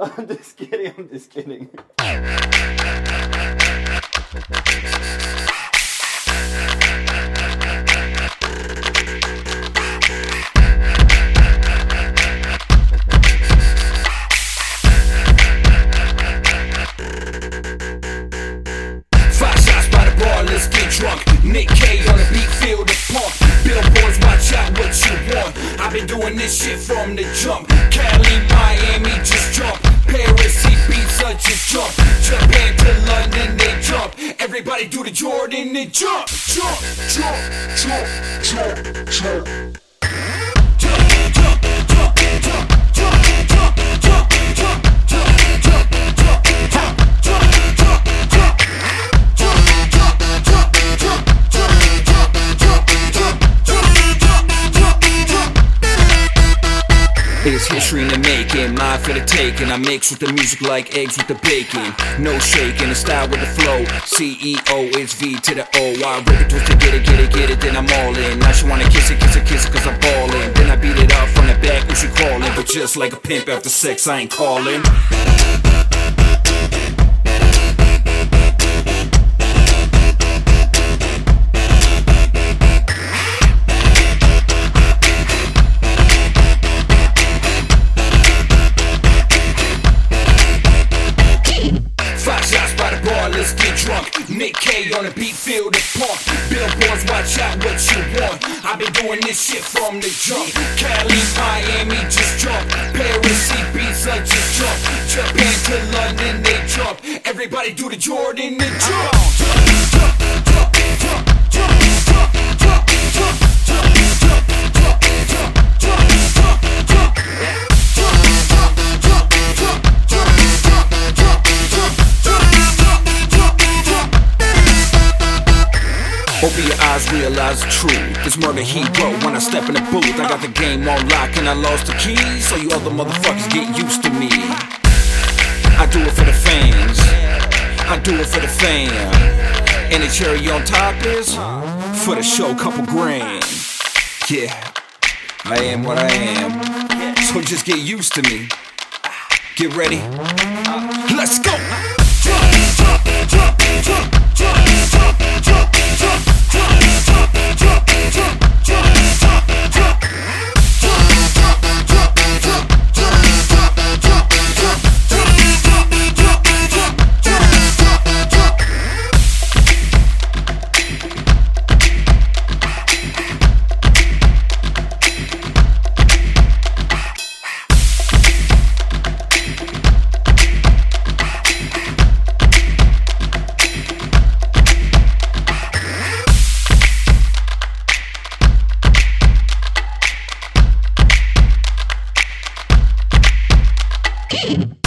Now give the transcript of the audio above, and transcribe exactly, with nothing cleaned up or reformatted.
I'm just kidding, I'm just kidding. Five shots by the bar, let's get drunk. Nick K on the beat, feel the pump. Billboards, watch out what you want. I've been doing this shit from the jump. Cali, Miami, just jump. Paris, Ibiza, just jump. Japan to London, they jump. Everybody do the Jordan, they jump, jump, jump, jump, jump, jump. It's history in the making, mine for the taking. I mix with the music like eggs with the bacon. No shaking, the style with the flow. C E O, it's V to the O. I rip it, twist it, get it, get it, get it, then I'm all in. Now she wanna kiss it, kiss it, kiss it, cause I'm ballin'. Then I beat it up from the back when she crawling. But just like a pimp after sex, I ain't calling. Let's get drunk. Nick K on the beat, feel the pump. Billboards, watch out what you want. I've been doing this shit from the jump. Cali, Miami, just jump. Paris, Ibiza, just jump. Japan to London, they jump. Everybody do the Jordan, they jump. Jump, jump, jump, jump, jump, jump, jump, jump, jump, jump, jump, jump, jump, jump, jump. Open your eyes, realize the truth. This murder he wrote when I step in the booth. I got the game on lock and I lost the keys. So you other motherfuckers get used to me. I do it for the fans. I do it for the fam. And the cherry on top is for the show, couple grand. Yeah, I am what I am. So just get used to me. Get ready. Let's go. Jump, jump, jump, jump, jump, jump, jump, jump. You